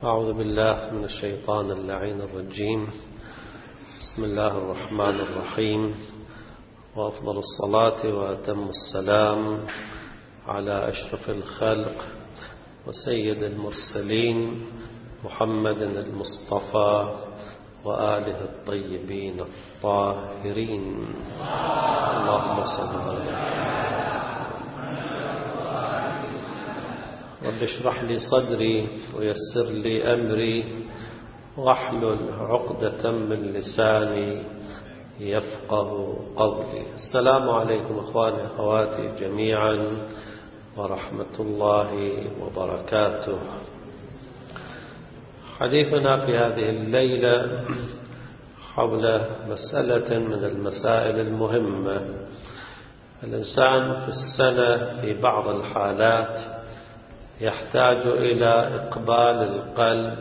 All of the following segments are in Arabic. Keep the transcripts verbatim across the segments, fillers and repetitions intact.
أعوذ بالله من الشيطان اللعين الرجيم. بسم الله الرحمن الرحيم، وأفضل الصلاة وأتم السلام على أشرف الخلق وسيد المرسلين محمد المصطفى وآله الطيبين الطاهرين. اللهم صل على رب اشرح لي صدري ويسر لي أمري واحلل عقدة من لساني يفقه قولي. السلام عليكم أخواني أخواتي جميعا ورحمة الله وبركاته. حديثنا في هذه الليلة حول مسألة من المسائل المهمة. الإنسان في السنة في بعض الحالات يحتاج إلى إقبال القلب،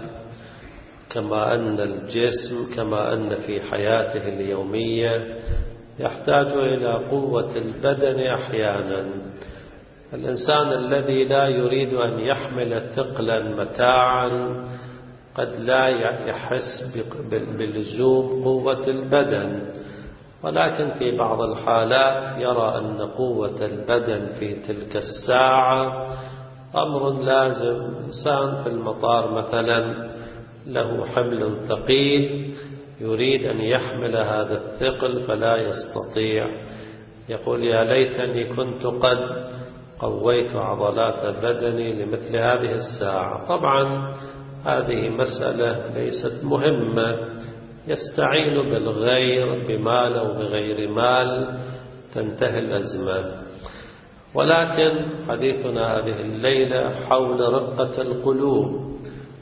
كما أن الجسم كما أن في حياته اليومية يحتاج إلى قوة البدن أحيانا. الإنسان الذي لا يريد أن يحمل ثقلا متاعا قد لا يحس بلزوم قوة البدن، ولكن في بعض الحالات يرى أن قوة البدن في تلك الساعة أمر لازم. إنسان في المطار مثلا له حمل ثقيل يريد أن يحمل هذا الثقل فلا يستطيع، يقول يا ليتني كنت قد قويت عضلات بدني لمثل هذه الساعة. طبعا هذه مسألة ليست مهمة، يستعين بالغير بمال أو بغير مال تنتهي الأزمة. ولكن حديثنا هذه الليلة حول رقة القلوب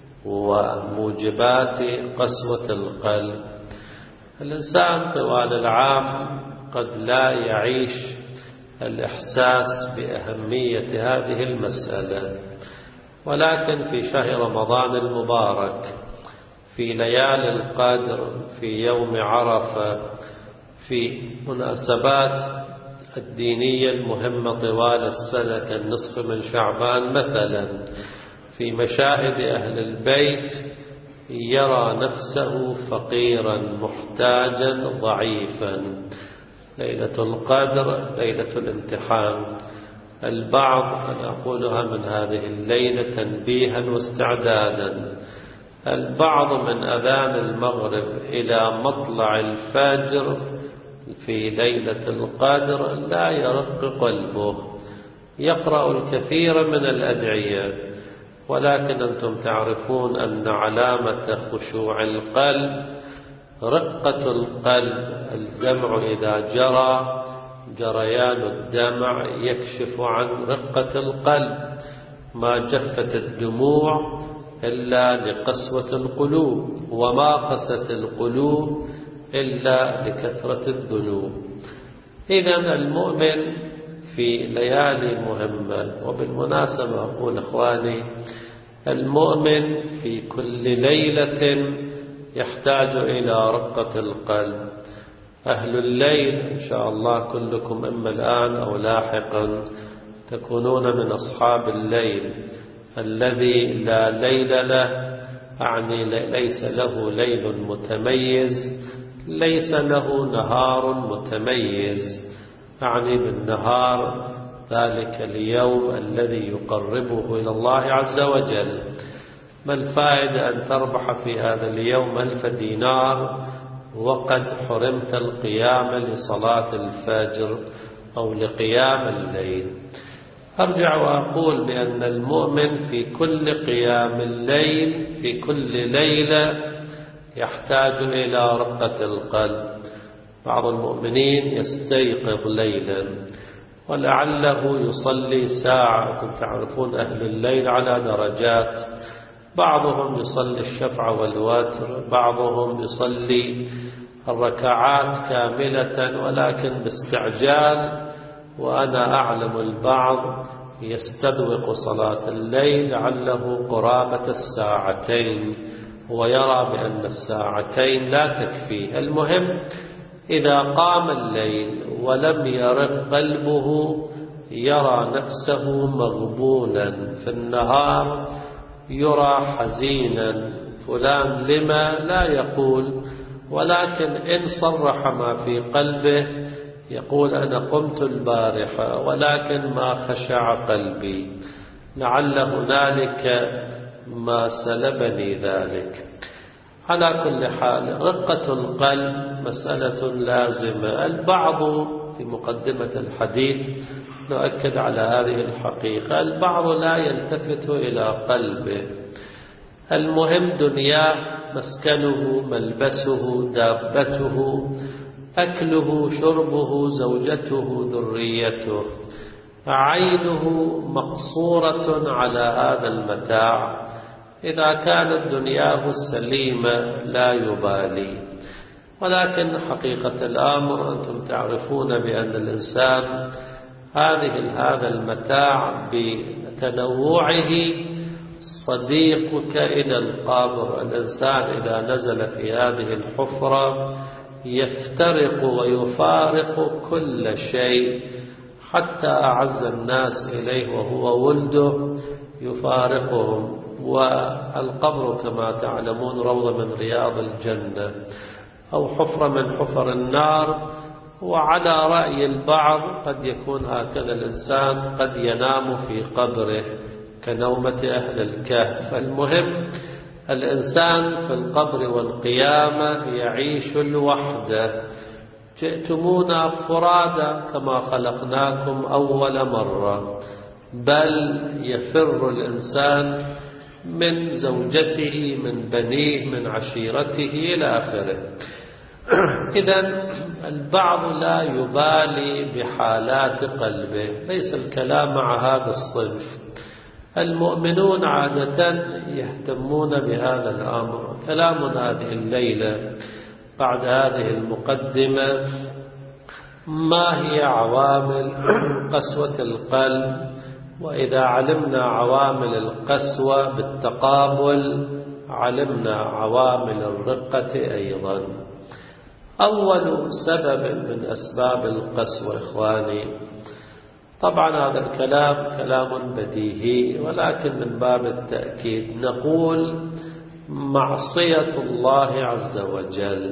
وموجبات قسوة القلب. الإنسان طوال العام قد لا يعيش الإحساس بأهمية هذه المسألة، ولكن في شهر رمضان المبارك، في ليالي القدر، في يوم عرفة، في مناسبات الدينية المهمة طوال السنة كالنصف من شعبان مثلا، في مشاهد أهل البيت، يرى نفسه فقيرا محتاجا ضعيفا. ليلة القدر ليلة الامتحان. البعض، أنا أقولها من هذه الليلة تنبيها واستعدادا، البعض من أذان المغرب إلى مطلع الفجر في ليلة القدر لا يرق قلبه، يقرأ الكثير من الأدعية، ولكن أنتم تعرفون أن علامة خشوع القلب رقة القلب. الدمع إذا جرى جريان الدمع يكشف عن رقة القلب، ما جفت الدموع إلا لقسوة القلوب، وما قست القلوب إلا لكثرة الذنوب. إذن المؤمن في ليالي مهمة، وبالمناسبة أقول إخواني المؤمن في كل ليلة يحتاج إلى رقة القلب. أهل الليل إن شاء الله كلكم إما الآن أو لاحقا تكونون من أصحاب الليل. الذي لا ليل له أعني ليس له ليل متميز، ليس له نهار متميز، أعني بالنهار ذلك اليوم الذي يقربه إلى الله عز وجل. ما الفائدة أن تربح في هذا اليوم ألف دينار وقد حرمت القيام لصلاة الفجر أو لقيام الليل؟ أرجع وأقول بأن المؤمن في كل قيام الليل في كل ليلة يحتاج إلى رقة القلب. بعض المؤمنين يستيقظ ليلا ولعله يصلي ساعة. تعرفون أهل الليل على درجات، بعضهم يصلي الشفع والوتر، بعضهم يصلي الركعات كاملة ولكن باستعجال، وأنا أعلم البعض يستدوق صلاة الليل لعله قرابة الساعتين، ويرى بأن الساعتين لا تكفي. المهم إذا قام الليل ولم يرق قلبه يرى نفسه مغبونا في النهار يرى حزينا، فلان لما لا يقول، ولكن إن صرح ما في قلبه يقول أنا قمت البارحة ولكن ما خشع قلبي، لعل هنالك ما سلبني ذلك. على كل حال رقة القلب مسألة لازمة. البعض في مقدمة الحديث نؤكد على هذه الحقيقة، البعض لا يلتفت إلى قلبه، المهم دنياه، مسكنه، ملبسه، دابته، أكله، شربه، زوجته، ذريته، عينه مقصورة على هذا المتاع. إذا كانت دنياه السليمة لا يبالي، ولكن حقيقة الأمر أنتم تعرفون بأن الإنسان هذه هذا المتاع بتنوعه صديقك إلى القبر. الإنسان إذا نزل في هذه الحفرة يفترق ويفارق كل شيء، حتى أعز الناس إليه وهو ولده يفارقهم. والقبر كما تعلمون روضة من رياض الجنة أو حفرة من حفر النار. وعلى رأي البعض قد يكون هكذا الإنسان قد ينام في قبره كنومة أهل الكهف. المهم الإنسان في القبر والقيامة يعيش الوحدة. جئتمونا فرادا كما خلقناكم أول مرة، بل يفر الإنسان من زوجته، من بنيه، من عشيرته إلى آخره. إذن البعض لا يبالي بحالات قلبه، ليس الكلام مع هذا الصنف. المؤمنون عادة يهتمون بهذا الأمر. كلامنا هذه الليلة بعد هذه المقدمة ما هي عوامل قسوة القلب، وإذا علمنا عوامل القسوة بالتقابل علمنا عوامل الرقة أيضا. أول سبب من أسباب القسوة إخواني، طبعا هذا الكلام كلام بديهي ولكن من باب التأكيد، نقول معصية الله عز وجل.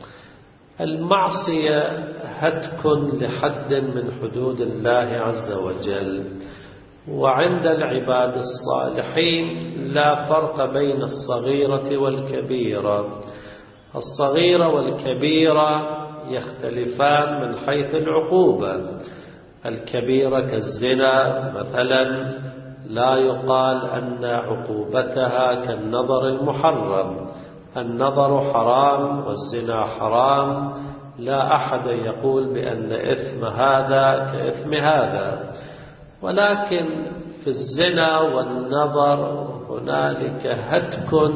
المعصية هتك لحد من حدود الله عز وجل، وعند العباد الصالحين لا فرق بين الصغيرة والكبيرة. الصغيرة والكبيرة يختلفان من حيث العقوبة. الكبيرة كالزنا مثلا لا يقال أن عقوبتها كالنظر المحرم، النظر حرام والزنا حرام، لا أحد يقول بأن إثم هذا كإثم هذا. ولكن في الزنا والنظر هنالك هتك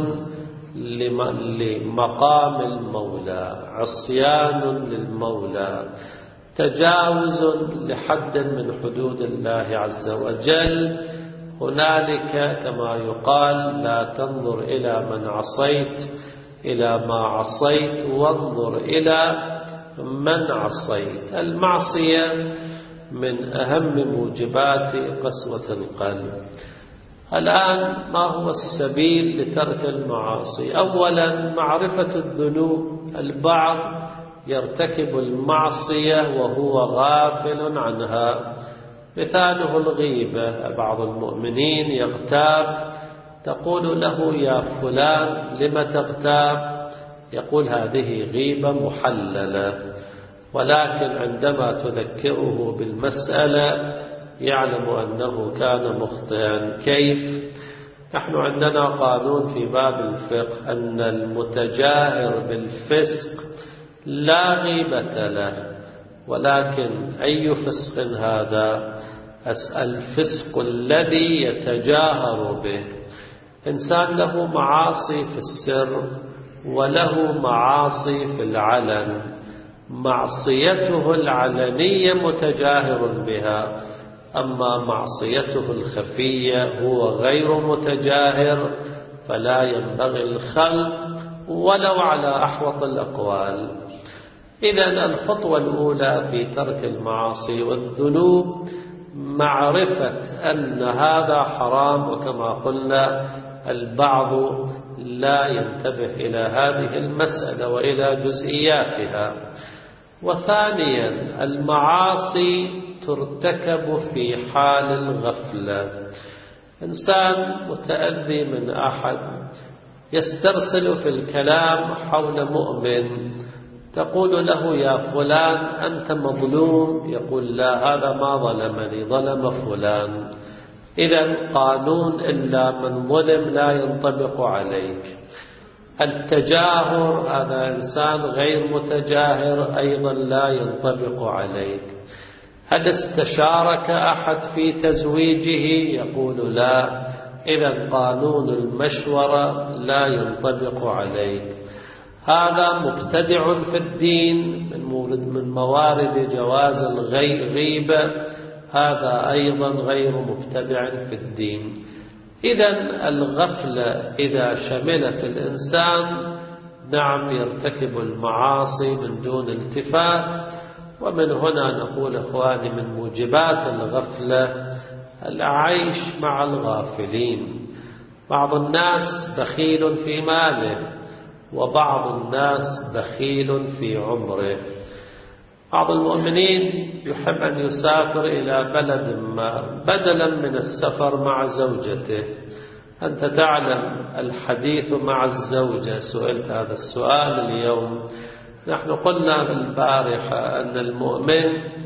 لمقام المولى، عصيان للمولى، تجاوز لحد من حدود الله عز وجل. هنالك كما يقال لا تنظر إلى من عصيت إلى ما عصيت، وانظر إلى من عصيت. المعصية من أهم موجبات قسوة القلب. الآن ما هو السبيل لترك المعاصي؟ أولا معرفة الذنوب. البعض يرتكب المعصية وهو غافل عنها، مثاله الغيبة. بعض المؤمنين يغتاب، تقول له يا فلان لم تغتاب؟ يقول هذه غيبة محللة، ولكن عندما تذكره بالمسألة يعلم أنه كان مخطئا. كيف؟ نحن عندنا قانون في باب الفقه أن المتجاهر بالفسق لا غيبة له، ولكن أي فسق هذا؟ الفسق الذي يتجاهر به. إنسان له معاصي في السر وله معاصي في العلن، معصيته العلنية متجاهر بها، أما معصيته الخفية هو غير متجاهر، فلا ينبغي الخلق ولو على أحوط الأقوال. إذن الخطوة الأولى في ترك المعاصي والذنوب معرفة أن هذا حرام، وكما قلنا البعض لا ينتبه إلى هذه المسألة وإلى جزئياتها. وثانيا المعاصي ترتكب في حال الغفلة. إنسان متأذي من أحد يسترسل في الكلام حول مؤمن، تقول له يا فلان أنت مظلوم، يقول لا هذا ما ظلمني ظلم فلان. إذن قانون إلا من ظلم لا ينطبق عليك. التجاهر، هذا إنسان غير متجاهر أيضا لا ينطبق عليك. هل استشارك أحد في تزويجه؟ يقول لا، إذن قانون المشورة لا ينطبق عليك. هذا مبتدع في الدين، من مورد من موارد جواز الغيبة، هذا أيضا غير مبتدع في الدين. إذن الغفلة إذا شملت الإنسان نعم يرتكب المعاصي من دون التفات. ومن هنا نقول إخواني من موجبات الغفلة العيش مع الغافلين. بعض الناس بخيل في ماله، وبعض الناس بخيل في عمره. بعض المؤمنين يحب أن يسافر إلى بلد ما بدلا من السفر مع زوجته. أنت تعلم الحديث مع الزوجة، سئلت هذا السؤال اليوم. نحن قلنا بالبارحة أن المؤمن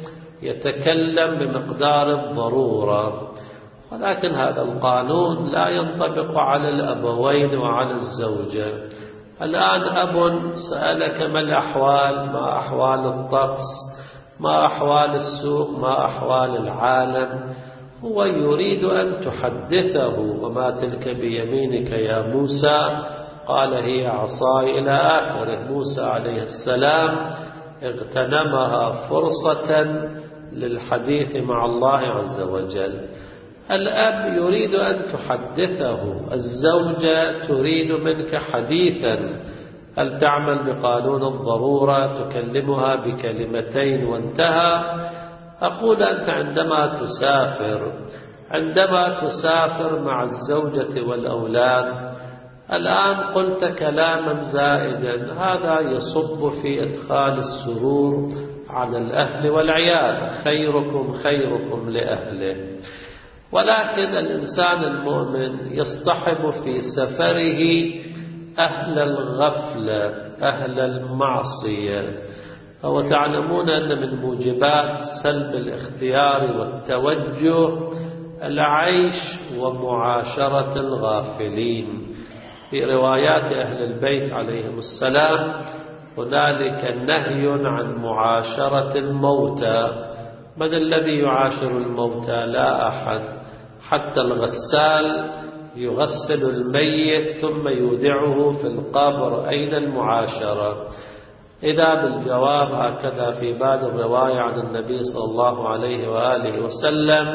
يتكلم بمقدار الضرورة، ولكن هذا القانون لا ينطبق على الأبوين وعلى الزوجة. الآن أب سألك ما الأحوال، ما أحوال الطقس، ما أحوال السوق، ما أحوال العالم، هو يريد أن تحدثه. وما تلك بيمينك يا موسى؟ قال هي عصاي إلى آخره. موسى عليه السلام اغتنمها فرصة للحديث مع الله عز وجل. الأب يريد أن تحدثه، الزوجة تريد منك حديثا. هل تعمل بقانون الضرورة؟ تكلمها بكلمتين وانتهى. أقول أنت عندما تسافر عندما تسافر مع الزوجة والأولاد، الآن قلت كلاما زائدا، هذا يصب في إدخال السرور على الأهل والعيال. خيركم خيركم لأهله. ولكن الإنسان المؤمن يصطحب في سفره أهل الغفلة، أهل المعصية. وتعلمون أن من موجبات سلب الاختيار والتوجه العيش ومعاشرة الغافلين. في روايات أهل البيت عليهم السلام هنالك نهي عن معاشرة الموتى. من الذي يعاشر الموتى؟ لا أحد. حتى الغسال يغسل الميت ثم يودعه في القبر، أين المعاشرة؟ إذا بالجواب هكذا في بعض الرواية عن النبي صلى الله عليه وآله وسلم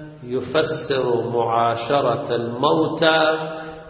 يفسر معاشرة الموتى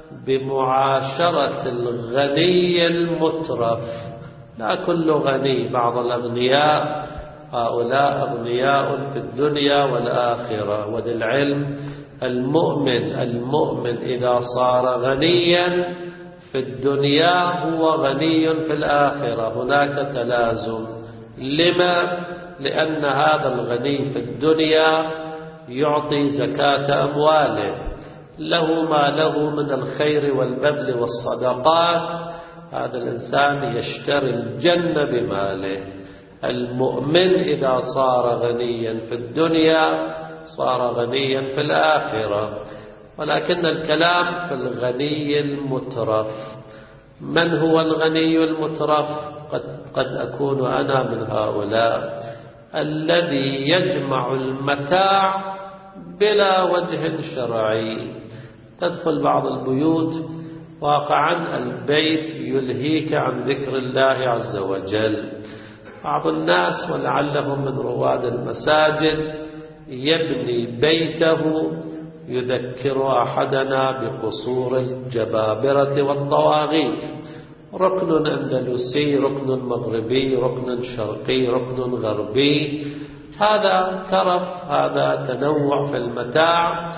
بمعاشرة الغني المترف. لا كل غني، بعض الأغنياء هؤلاء أغنياء في الدنيا والآخرة. وللعلم المؤمن المؤمن إذا صار غنيا في الدنيا هو غني في الآخرة، هناك تلازم. لما؟ لأن هذا الغني في الدنيا يعطي زكاة أمواله، له ما له من الخير والبذل والصدقات، هذا الإنسان يشتري الجنة بماله. المؤمن إذا صار غنيا في الدنيا صار غنيا في الآخرة. ولكن الكلام في الغني المترف. من هو الغني المترف؟ قد, قد أكون أنا من هؤلاء، الذي يجمع المتاع بلا وجه شرعي. تدخل بعض البيوت واقعا البيت يلهيك عن ذكر الله عز وجل. بعض الناس ولعلهم من رواد المساجد يبني بيته يذكر أحدنا بقصور الجبابرة والطواغيت، ركن أندلسي، ركن مغربي، ركن شرقي، ركن غربي. هذا ترف، هذا تنوع في المتاع.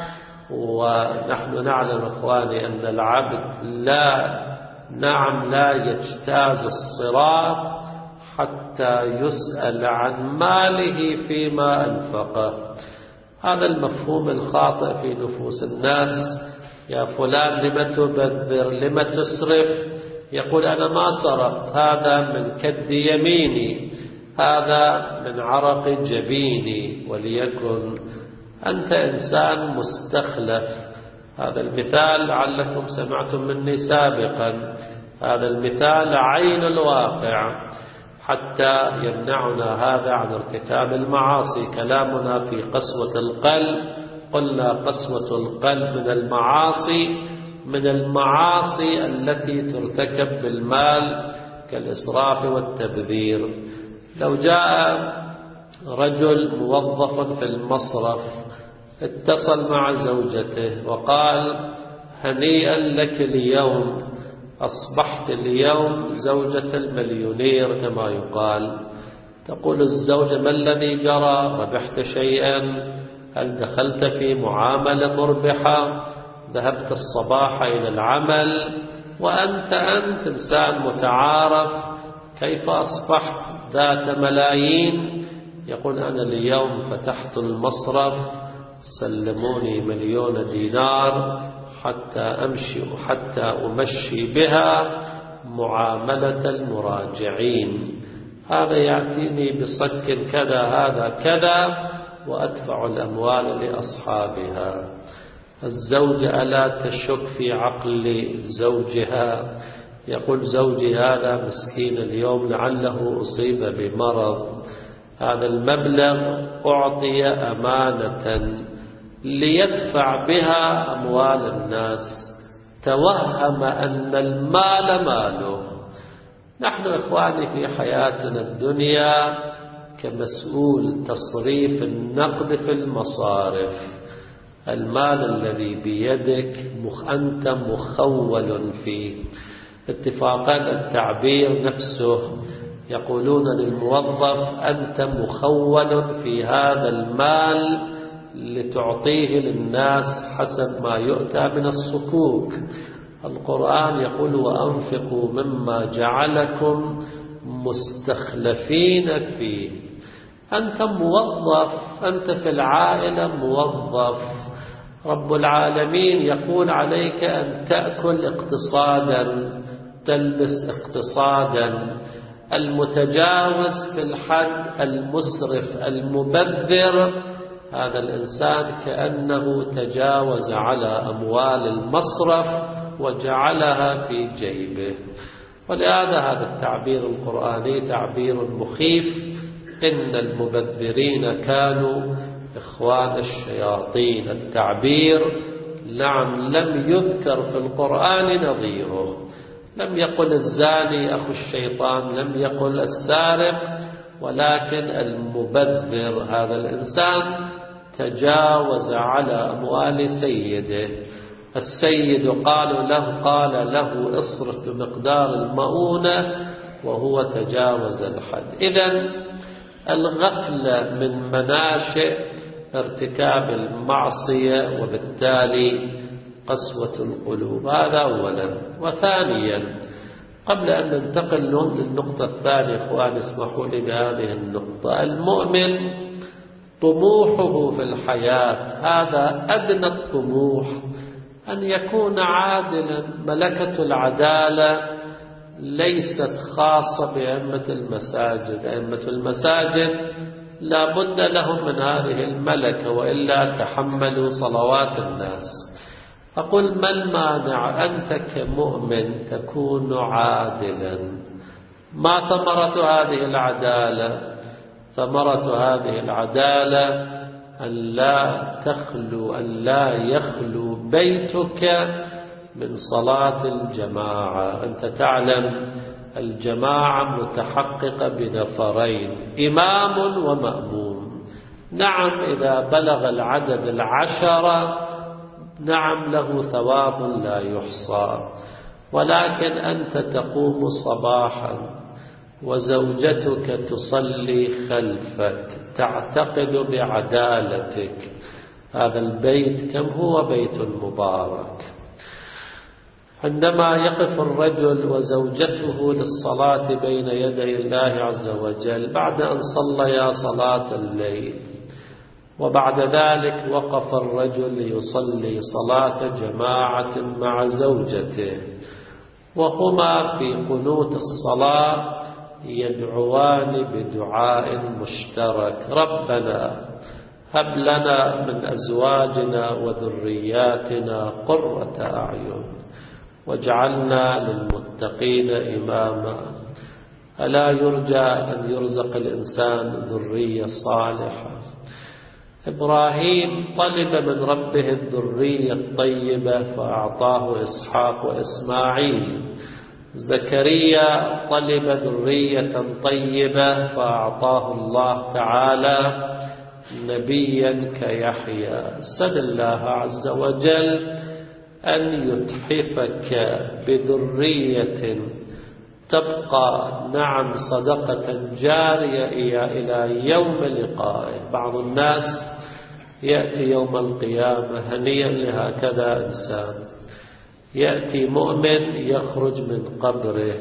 ونحن نعلم إخواني أن العبد لا نعم لا يجتاز الصراط حتى يسأل عن ماله فيما أنفقه. هذا المفهوم الخاطئ في نفوس الناس. يا فلان لم تبذر لم تسرف؟ يقول أنا ما سرقت، هذا من كد يميني، هذا من عرق جبيني. وليكن أنت إنسان مستخلف. هذا المثال لعلكم سمعتم مني سابقا، هذا المثال عين الواقع حتى يمنعنا هذا عن ارتكاب المعاصي. كلامنا في قسوة القلب، قلنا قسوة القلب من المعاصي، من المعاصي التي ترتكب بالمال كالإسراف والتبذير. لو جاء رجل موظف في المصرف اتصل مع زوجته وقال هنيئا لك اليوم، أصبحت اليوم زوجة المليونير كما يقال. تقول الزوجة ما الذي جرى؟ ربحت شيئا؟ هل دخلت في معاملة مربحة؟ ذهبت الصباح إلى العمل وأنت أنت إنسان متعارف، كيف أصبحت ذات ملايين؟ يقول أنا اليوم فتحت المصرف سلموني مليون دينار حتى أمشي حتى أمشي بها معاملة المراجعين، هذا يأتيني بصك كذا هذا كذا وأدفع الأموال لأصحابها. الزوجة ألا تشك في عقل زوجها؟ يقول زوجي هذا مسكين اليوم لعله أصيب بمرض، هذا المبلغ أعطي أمانة ليدفع بها أموال الناس، توهم أن المال ماله. نحن إخواني في حياتنا الدنيا كمسؤول تصريف النقد في المصارف، المال الذي بيدك أنت مخول فيه. اتفاقا التعبير نفسه يقولون للموظف أنت مخول في هذا المال لتعطيه للناس حسب ما يؤتى من الصكوك. القرآن يقول وأنفقوا مما جعلكم مستخلفين فيه. أنت موظف، أنت في العائلة موظف، رب العالمين يقول عليك أن تأكل اقتصادا تلبس اقتصادا. المتجاوز في الحد، المسرف، المبذر، هذا الإنسان كأنه تجاوز على أموال المصرف وجعلها في جيبه. ولهذا هذا التعبير القرآني تعبير مخيف. إن المبذرين كانوا إخوان الشياطين. التعبير نعم لم يذكر في القرآن نظيره، لم يقل الزاني أخو الشيطان، لم يقل السارق، ولكن المبذر هذا الإنسان تجاوز على أموال سيده. السيد قال له قال له اصرف بمقدار المؤونة وهو تجاوز الحد. إذن الغفلة من مناشئ ارتكاب المعصية وبالتالي قسوة القلوب، هذا أولا. وثانيا قبل أن ننتقل للنقطة الثانية إخواني اسمحوا لي بهذه النقطة. المؤمن طموحه في الحياة هذا أدنى الطموح أن يكون عادلا. ملكة العدالة ليست خاصة بأئمة المساجد، أئمة المساجد لا بد لهم من هذه الملكة وإلا تحملوا صلوات الناس. أقول ما المانع أنت كمؤمن تكون عادلا؟ ما ثمرة هذه العدالة؟ ثمرة هذه العدالة أن لا تخلو أن لا يخلو بيتك من صلاة الجماعة. أنت تعلم الجماعة متحققة بنفرين، إمام ومأموم. نعم إذا بلغ العدد العشرة نعم له ثواب لا يحصى، ولكن أنت تقوم صباحا وزوجتك تصلي خلفك تعتقد بعدالتك، هذا البيت كم هو بيت مبارك. عندما يقف الرجل وزوجته للصلاة بين يدي الله عز وجل بعد أن صليا صلاة الليل، وبعد ذلك وقف الرجل ليصلي صلاة جماعة مع زوجته، وهما في قنوت الصلاة يدعوان بدعاء مشترك: ربنا هب لنا من أزواجنا وذرياتنا قرة أعين واجعلنا للمتقين إماما. ألا يرجى أن يرزق الإنسان ذرية صالحة؟ إبراهيم طلب من ربه الذرية الطيبة فأعطاه إسحاق وإسماعيل. زكريا طلب ذرية طيبة فأعطاه الله تعالى نبيا كيحيى. سل الله عز وجل أن يتحفك بذرية تبقى نعم صدقة جارية إلى يوم لقائه. بعض الناس يأتي يوم القيامة هنيا لهكذا إنسان، يأتي مؤمن يخرج من قبره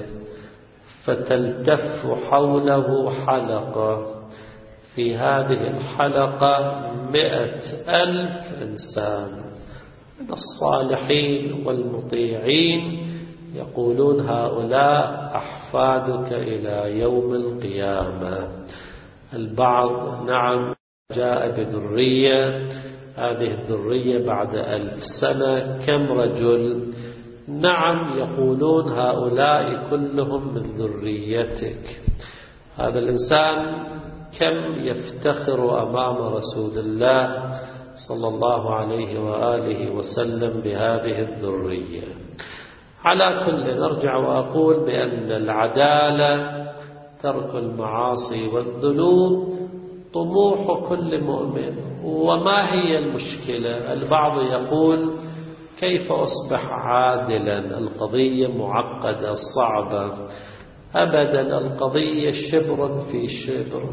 فتلتف حوله حلقة، في هذه الحلقة مئة ألف إنسان من الصالحين والمطيعين، يقولون هؤلاء أحفادك إلى يوم القيامة. البعض نعم جاء بذرية، هذه الذرية بعد ألف سنة كم رجل؟ نعم يقولون هؤلاء كلهم من ذريتك. هذا الإنسان كم يفتخر أمام رسول الله صلى الله عليه وآله وسلم بهذه الذرية. على كل نرجع وأقول بأن العدالة ترك المعاصي والذنوب طموح كل مؤمن. وما هي المشكلة؟ البعض يقول كيف أصبح عادلا؟ القضية معقدة صعبة. أبدا، القضية شبر في شبر.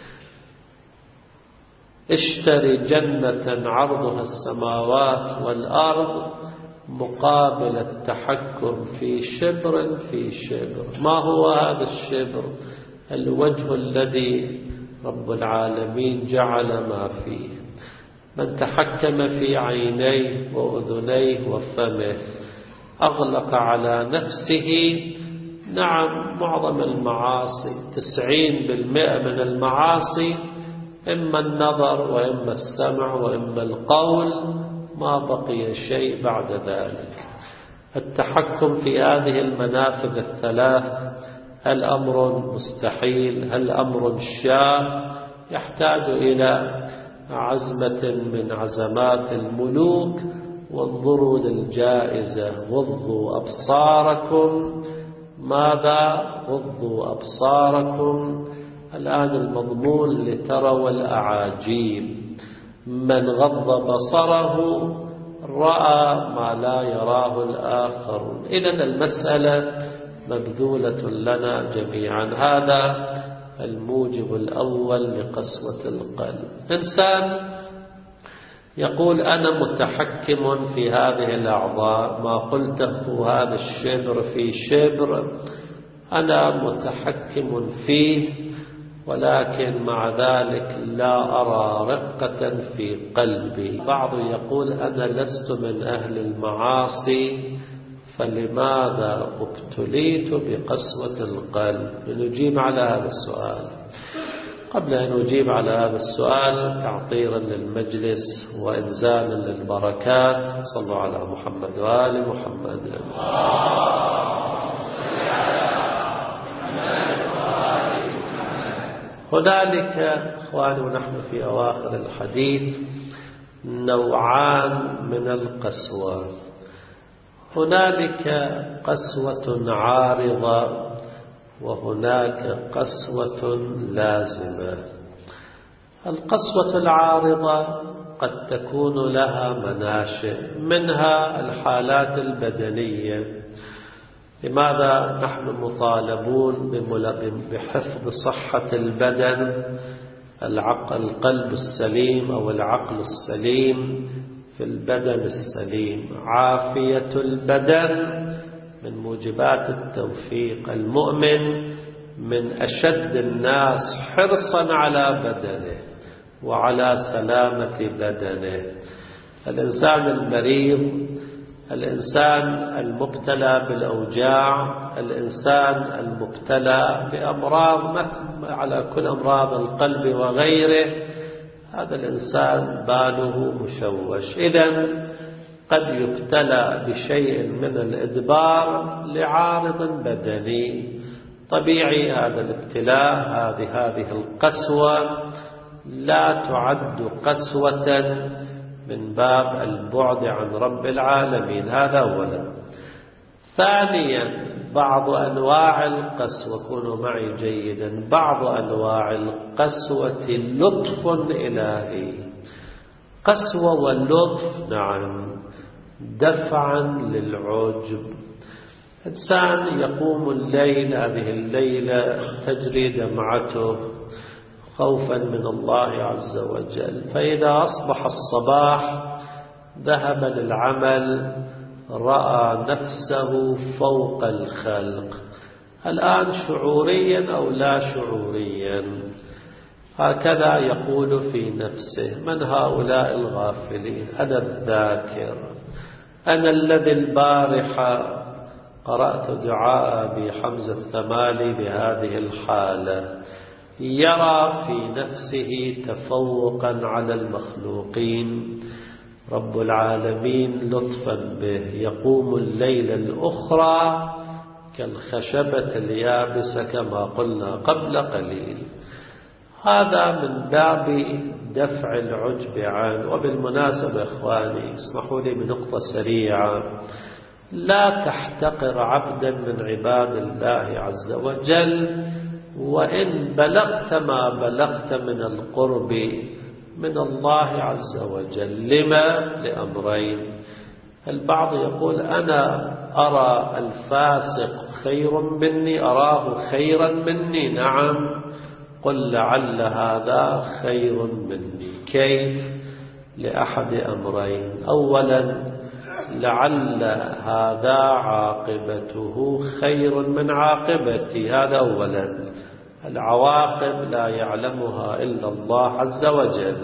اشتري جنة عرضها السماوات والأرض مقابل التحكم في شبر في شبر. ما هو هذا الشبر؟ الوجه الذي رب العالمين جعل ما فيه. من تحكم في عينيه وأذنيه وفمه أغلق على نفسه نعم معظم المعاصي. تسعين بالمئة من المعاصي إما النظر وإما السمع وإما القول، ما بقي شيء بعد ذلك. التحكم في هذه المنافذ الثلاث هل أمر مستحيل؟ هل أمر شاق؟ يحتاج إلى عزمة من عزمات الملوك. وانظروا للجائزة: غضوا أبصاركم. ماذا؟ غضوا أبصاركم. الآن المضمون لتروا الأعاجيب. من غض بصره رأى ما لا يراه الآخر. إذن المسألة مبذولة لنا جميعا. هذا الموجب الأول لقسوة القلب. إنسان يقول أنا متحكم في هذه الأعضاء، ما قلته هذا الشبر في شبر أنا متحكم فيه، ولكن مع ذلك لا أرى رقة في قلبي. بعض يقول أنا لست من أهل المعاصي، فلماذا ابتليت بقسوة القلب؟ لنجيب على هذا السؤال. قبل أن نجيب على هذا السؤال تعطيرا للمجلس وإنزالا للبركات، صلوا على محمد وآل محمد. هنالك إخواني ونحن في أواخر الحديث نوعان من القسوة. هنالك قسوة عارضة وهناك قسوة لازمة. القسوة العارضة قد تكون لها مناشئ، منها الحالات البدنية. لماذا نحن مطالبون بحفظ صحة البدن؟ العقل القلب السليم أو العقل السليم في البدن السليم. عافية البدن من موجبات التوفيق. المؤمن من أشد الناس حرصا على بدنه وعلى سلامة بدنه. الإنسان المريض، الإنسان المبتلى بالأوجاع، الإنسان المبتلى بأمراض على كل أمراض القلب وغيره، هذا الإنسان باله مشوش. إذن قد يبتلى بشيء من الإدبار لعارض بدني طبيعي. هذا الابتلاء، هذه هذه القسوة لا تعد قسوة من باب البعد عن رب العالمين. هذا أولا. ثانيا، بعض أنواع القسوة، كونوا معي جيدا، بعض أنواع القسوة لطف إلهي. قسوة واللطف، نعم، دفعا للعجب. إنسان يقوم الليل، هذه الليلة تجري دمعته خوفا من الله عز وجل، فإذا أصبح الصباح ذهب للعمل رأى نفسه فوق الخلق. الآن شعوريا أو لا شعوريا هكذا يقول في نفسه: من هؤلاء الغافلين؟ أنا الذاكر، أنا الذي البارحة قرأت دعاء أبي حمزة الثمالي بهذه الحالة. يرى في نفسه تفوقا على المخلوقين، رب العالمين لطفا به يقوم الليلة الأخرى كالخشبة اليابسة كما قلنا قبل قليل. هذا من باب دفع العجب عنه. وبالمناسبة إخواني، اسمحوا لي بنقطة سريعة: لا تحتقر عبدا من عباد الله عز وجل وإن بلغت ما بلغت من القرب من الله عز وجل. لما؟ لأمرين. البعض يقول: أنا أرى الفاسق خير مني، أراه خيرا مني. نعم، قل لعل هذا خير مني. كيف؟ لأحد أمرين: أولا، لعل هذا عاقبته خير من عاقبتي، هذا أولا. العواقب لا يعلمها إلا الله عز وجل.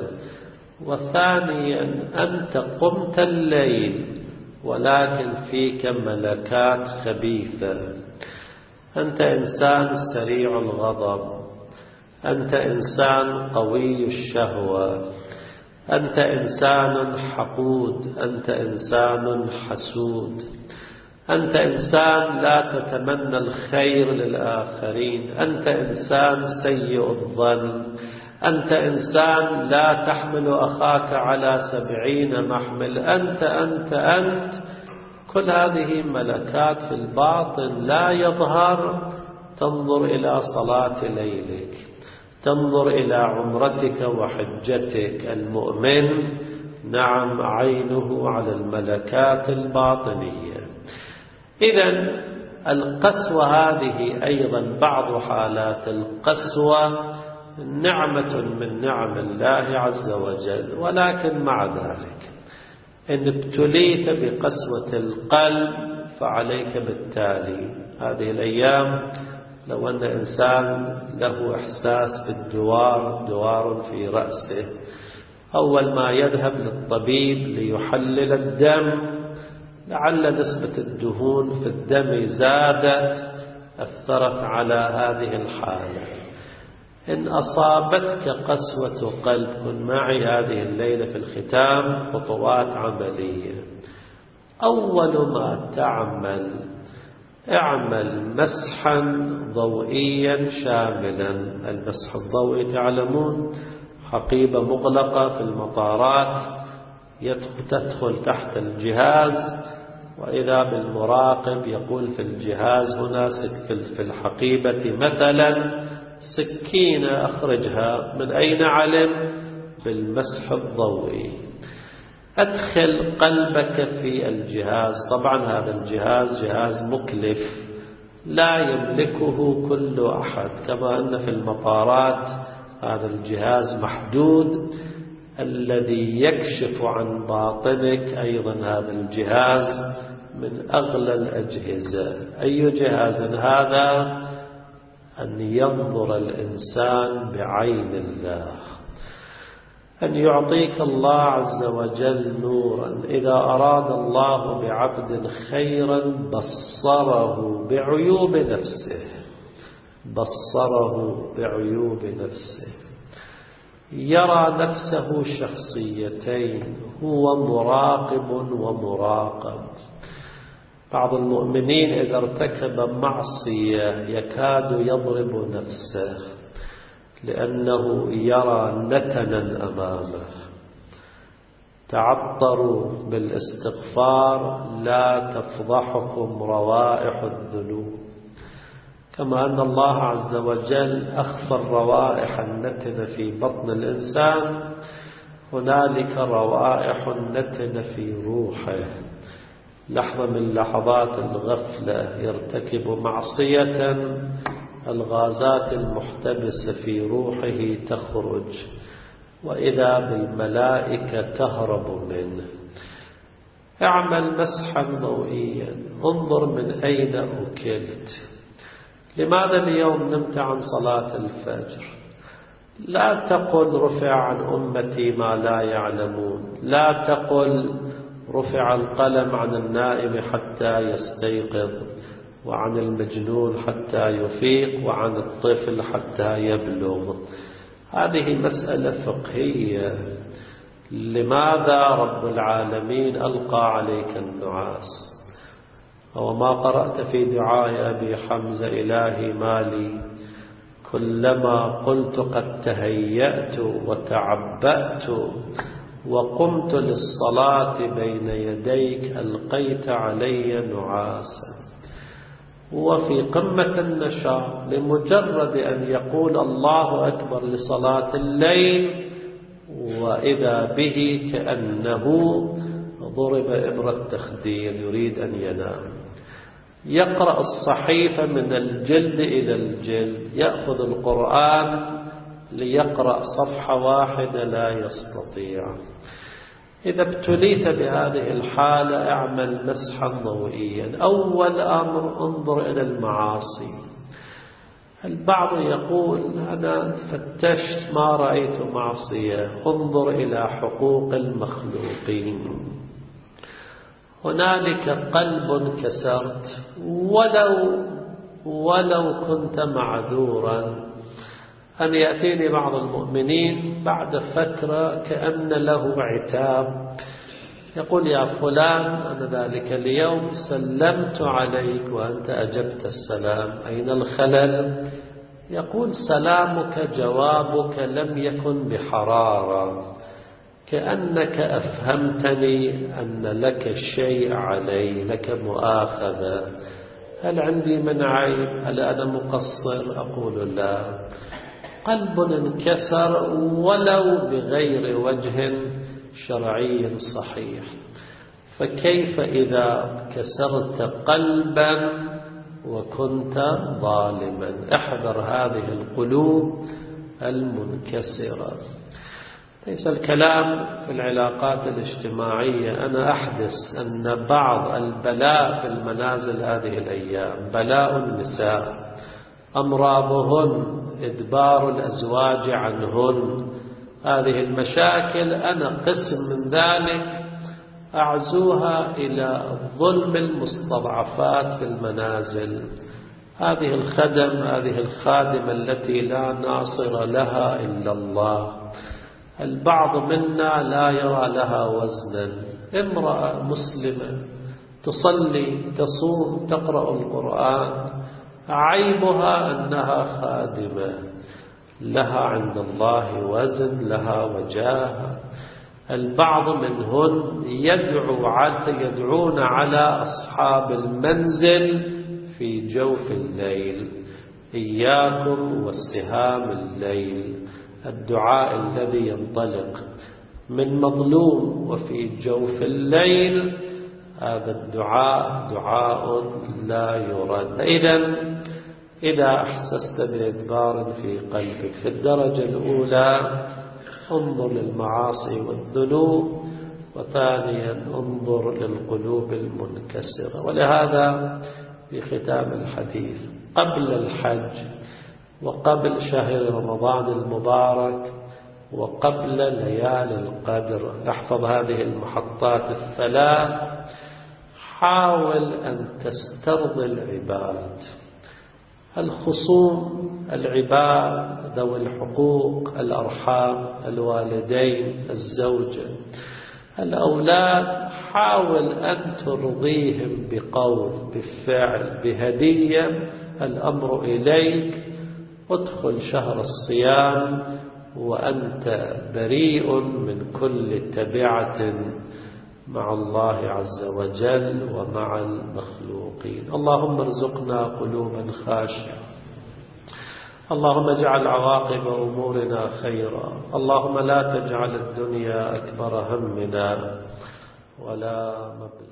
وثانيا، أنت قمت الليل ولكن فيك ملكات خبيثة. أنت إنسان سريع الغضب، أنت إنسان قوي الشهوة، أنت إنسان حقود، أنت إنسان حسود، أنت إنسان لا تتمنى الخير للآخرين، أنت إنسان سيء الظن، أنت إنسان لا تحمل أخاك على سبعين محمل، أنت أنت أنت كل هذه ملكات في الباطن لا يظهر. تنظر إلى صلاة ليلك، تنظر إلى عمرتك وحجتك. المؤمن نعم عينه على الملكات الباطنية. إذن القسوة هذه أيضا بعض حالات القسوة نعمة من نعم الله عز وجل. ولكن مع ذلك إن ابتليت بقسوة القلب فعليك بالتالي. هذه الأيام لو أن إنسان له إحساس بالدوار، دوار في رأسه، أول ما يذهب للطبيب ليحلل الدم لعل نسبة الدهون في الدم زادت أثرت على هذه الحالة. إن أصابتك قسوة قلب، كن معي هذه الليلة في الختام خطوات عملية. أول ما تعمل اعمل مسحا ضوئيا شاملا. المسح الضوئي تعلمون حقيبة مغلقة في المطارات تدخل تحت الجهاز، وإذا بالمراقب يقول في الجهاز هنا في الحقيبة مثلا سكينة أخرجها. من أين علم؟ بالمسح الضوئي. أدخل قلبك في الجهاز. طبعا هذا الجهاز جهاز مكلف لا يملكه كل أحد، كما أن في المطارات هذا الجهاز محدود الذي يكشف عن باطنك أيضا هذا الجهاز من أغلى الأجهزة. أي جهاز هذا؟ أن ينظر الإنسان بعين الله، أن يعطيك الله عز وجل نورا. إذا أراد الله بعبد خيرا بصره بعيوب نفسه، بصره بعيوب نفسه. يرى نفسه شخصيتين، هو مراقب ومراقب. بعض المؤمنين إذا ارتكب معصية يكاد يضرب نفسه لأنه يرى نتنا أمامه. تعطروا بالاستغفار لا تفضحكم روائح الذنوب، كما أن الله عز وجل أخفى الروائح النتنة في بطن الإنسان، هنالك روائح النتنة في روحه. لحظة من لحظات الغفلة يرتكب معصية، الغازات المحتبسة في روحه تخرج، وإذا بالملائكة تهرب منه. اعمل مسحا ضوئيا، انظر من أين أكلت. لماذا اليوم نمت عن صلاة الفجر؟ لا تقل رفع عن أمتي ما لا يعلمون، لا تقل رفع القلم عن النائم حتى يستيقظ، وعن المجنون حتى يفيق، وعن الطفل حتى يبلغ. هذه مسألة فقهية. لماذا رب العالمين ألقى عليك النعاس؟ وما قرأت في دعاء أبي حمزة إلهي مالي كلما قلت قد تهيأت وتعبأت وقمت للصلاة بين يديك ألقيت علي نعاسا. وفي قمة النشاط، لمجرد أن يقول الله أكبر لصلاة الليل وإذا به كأنه ضرب إبرة تخدير يريد أن ينام. يقرأ الصحيفة من الجلد إلى الجلد، يأخذ القرآن ليقرأ صفحة واحدة لا يستطيع. إذا ابتليت بهذه الحالة اعمل مسحا ضوئيا. أول أمر انظر إلى المعاصي. البعض يقول أنا فتشت ما رأيت معصية. انظر إلى حقوق المخلوقين. هنالك قلب كسرت ولو ولو كنت معذورا. أن يأتيني بعض المؤمنين بعد فترة كأن له عتاب، يقول يا فلان أنا ذلك اليوم سلمت عليك وأنت أجبت السلام، أين الخلل؟ يقول سلامك جوابك لم يكن بحرارة، كأنك أفهمتني أن لك شيء علي، لك مؤاخذة. هل عندي من عيب؟ هل أنا مقصر؟ أقول لا. قلب انكسر ولو بغير وجه شرعي صحيح، فكيف إذا كسرت قلبا وكنت ظالما؟ احذر هذه القلوب المنكسرة. ليس الكلام في العلاقات الاجتماعية. أنا أحدث أن بعض البلاء في المنازل هذه الأيام بلاء النساء، أمراضهن، إدبار الأزواج عنهن. هذه المشاكل أنا قسم من ذلك أعزوها إلى ظلم المستضعفات في المنازل. هذه الخدم هذه الخادمة التي لا ناصر لها إلا الله. البعض منا لا يرى لها وزنا. امرأة مسلمة تصلي تصوم تقرأ القرآن، عيبها أنها خادمة، لها عند الله وزن، لها وجاهة. البعض منهن يدعو يدعون على أصحاب المنزل في جوف الليل، إياكم والسهام الليل، الدعاء الذي ينطلق من مظلوم وفي جوف الليل، هذا الدعاء دعاء لا يرد. إذن إذا أحسست بإدبار في قلبك. في الدرجة الأولى انظر للمعاصي والذنوب، وثانيا انظر للقلوب المنكسرة. ولهذا في ختام الحديث قبل الحج وقبل شهر رمضان المبارك وقبل ليالي القدر نحفظ هذه المحطات الثلاث. حاول أن تسترضي العباد، الخصوم، العباد ذوي الحقوق، الأرحام، الوالدين، الزوجة، الأولاد. حاول أن ترضيهم بقول، بفعل، بهدية. الأمر إليك. ادخل شهر الصيام وأنت بريء من كل تبعة مع الله عز وجل ومع المخلوقين. اللهم ارزقنا قلوبا خاشعة. اللهم اجعل عواقب أمورنا خيرا. اللهم لا تجعل الدنيا أكبر همنا ولا مبلغ